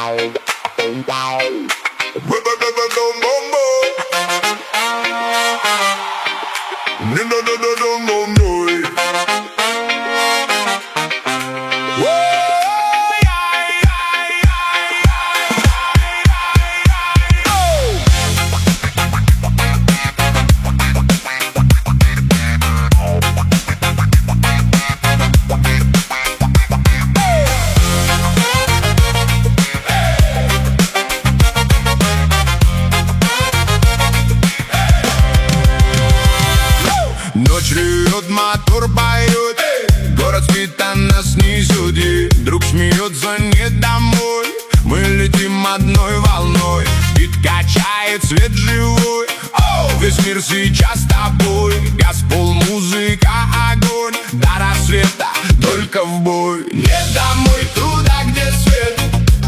Ночь ревет, мотор поет, город спит, а нас несет, и друг смеется, не домой. Мы летим одной волной, бит качает, свет живой. Весь мир сейчас с тобой, газ, пол, музыка, огонь. До рассвета только в бой. Не домой, туда, где свет,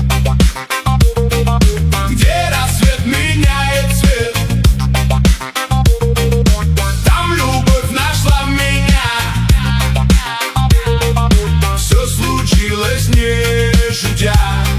где рассвет меняет цвет. Там любовь нашла меня. Все случилось не шутя.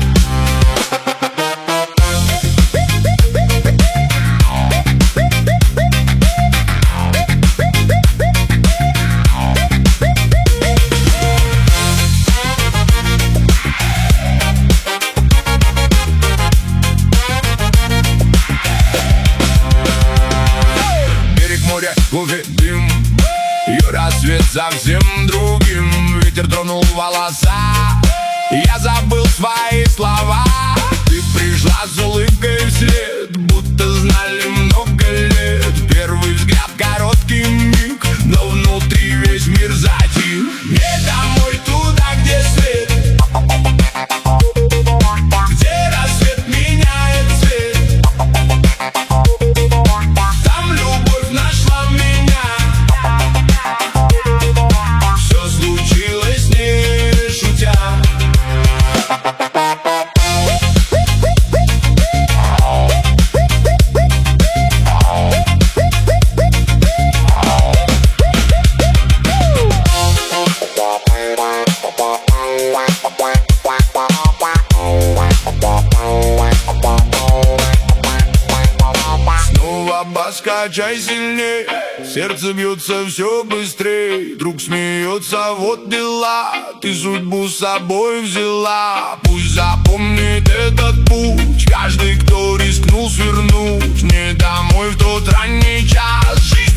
Кофе, дым, и рассвет совсем другим. Ветер тронул волоса, я забыл свои слова. Ты пришла с улыбкой вслед, будто знали много лет. Первый взгляд, короткий миг, но внутри весь мир затих. Не домой, туда, где свет, где рассвет меняет цвет. Там любовь нашла меня. Все случилось не шутя. Снова бас, качай сильней, сердце бьется все быстрей. Друг смеется, вот дела, ты судьбу с собой взяла. Пусть запомнит этот путь каждый, кто рискнул свернуть не домой в тот ранний час. Жизнь